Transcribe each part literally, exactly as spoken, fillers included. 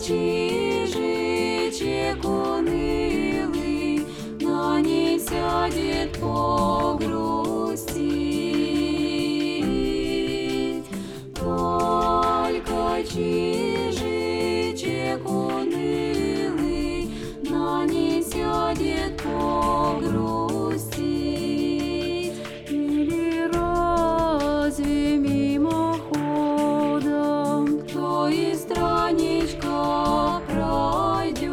чижичек унылый на ней сядет погрустить. Только чижичек унылый на ней сядет погрустить. Или разве мимоходом кто и страничка пройдет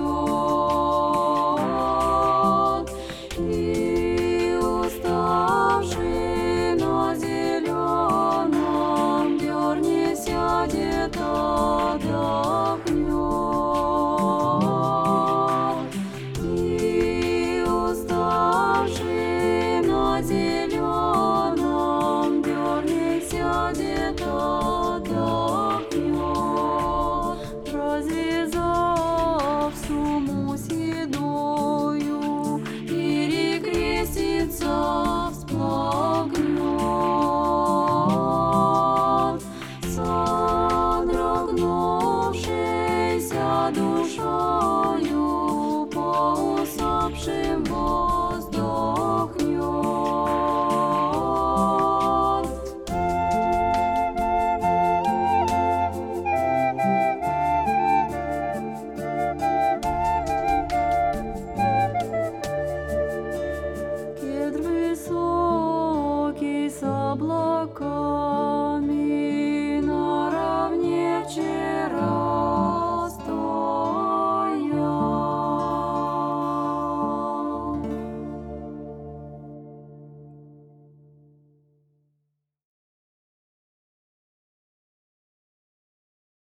и уставший на зеленом дерне сядет, отдохнет, и уставший на зеленом дерне сядет, отдохнет, развязав сумму седую, перекрестится, всплакнет, содрогнувшейся душою по усопшим